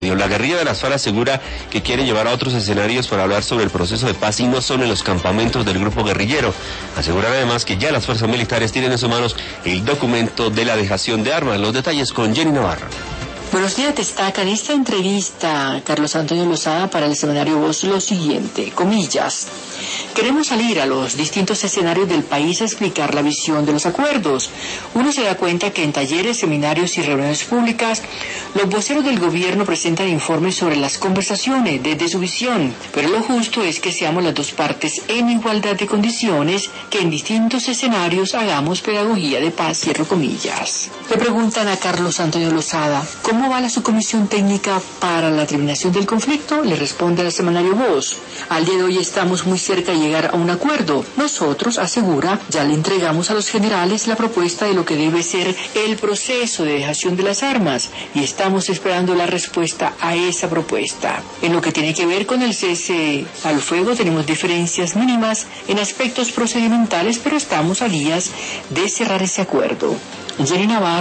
La guerrilla de las FARC asegura que quiere llevar a otros escenarios para hablar sobre el proceso de paz y no solo en los campamentos del grupo guerrillero. Aseguran además que ya las fuerzas militares tienen en sus manos el documento de la dejación de armas. Los detalles con Jenny Navarro. Buenos días, destaca en esta entrevista Carlos Antonio Lozada para el semanario Voz lo siguiente, comillas: queremos salir a los distintos escenarios del país a explicar la visión de los acuerdos. Uno se da cuenta que en talleres, seminarios y reuniones públicas, los voceros del gobierno presentan informes sobre las conversaciones desde su visión, pero lo justo es que seamos las dos partes en igualdad de condiciones, que en distintos escenarios hagamos pedagogía de paz, cierro comillas. Le preguntan a Carlos Antonio Lozada, ¿cómo va la subcomisión técnica para la terminación del conflicto? Le responde al semanario Voz: al día de hoy estamos muy cerca de llegar a un acuerdo. Nosotros, asegura, ya le entregamos a los generales la propuesta de lo que debe ser el proceso de dejación de las armas y estamos esperando la respuesta a esa propuesta. En lo que tiene que ver con el cese al fuego tenemos diferencias mínimas en aspectos procedimentales, pero estamos a días de cerrar ese acuerdo. Jenny Navarro.